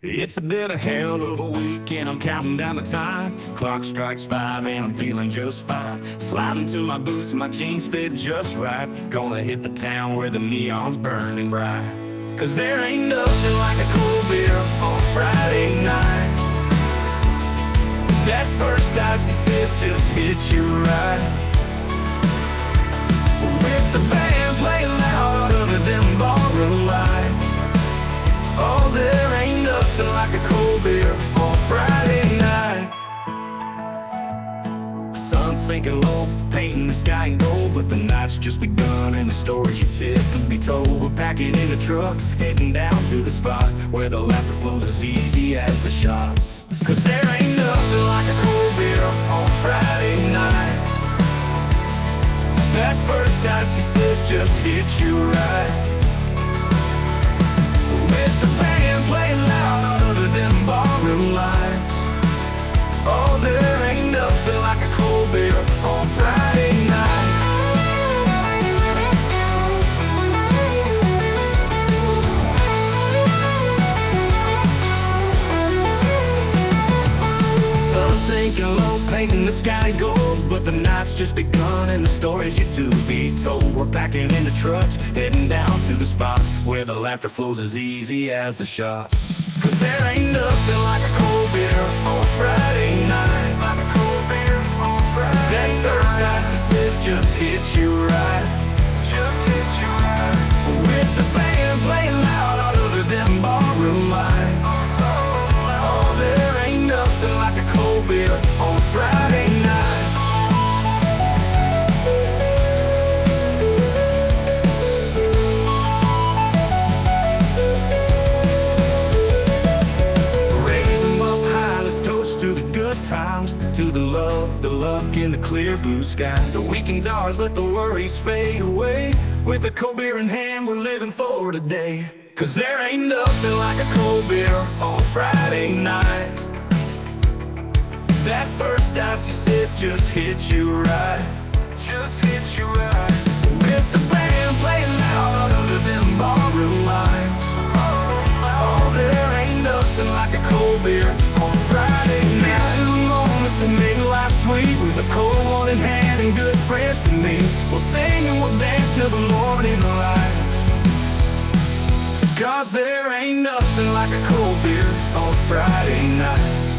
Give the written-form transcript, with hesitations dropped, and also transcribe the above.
It's been a hell of a week and I'm counting down the time. Clock strikes 5 and I'm feeling just fine. Slide into my boots, my jeans fit just right. Gonna hit the town where the neon's burning bright. Cause there ain't nothing like a cold beer on Friday night. That first icy sip just hits you right. With the band playing loud under them ballroom lights. Oh, there ain't nothing like a cold beer on Friday night. Sun sinking low, painting the sky in gold, but the night's just begun and the stories you fit to be told. We're packing in the trucks, heading down to the spot where the laughter flows as easy as the shots. Cause there ain't nothing like a cold beer on Friday night. That first icy sip just hits you right. With the band playing loud under them ballroom lights. Oh, there ain't nothing like a cold beer on Friday night. Sun sinking low, painting the sky gold, but the night's just begun and the stories yet to be told. We're packing in the trucks, heading down to the spot where the laughter flows as easy as the shots. Cause there ain't nothing like a cold beer on Friday night. Like a cold beer on Friday. That first icy sip just hits you right. Just hits you right. With the band playing loud under them ballroom lights. Oh, there ain't nothing like a cold beer on Friday night. Times to the love, the luck in the clear blue sky. The weekend's ours, let the worries fade away. With a cold beer in hand, we're living for today. Cause there ain't nothing like a cold beer on Friday night. That first icy sip just hits you right. Just hits you right. With the band playing loud under them ballroom lights. Oh, there ain't nothing like a cold beer on Friday night. To make life sweet with a cold one in hand and good friends to me. We'll sing and we'll dance till the morning light. Cause there ain't nothing like a cold beer on Friday night.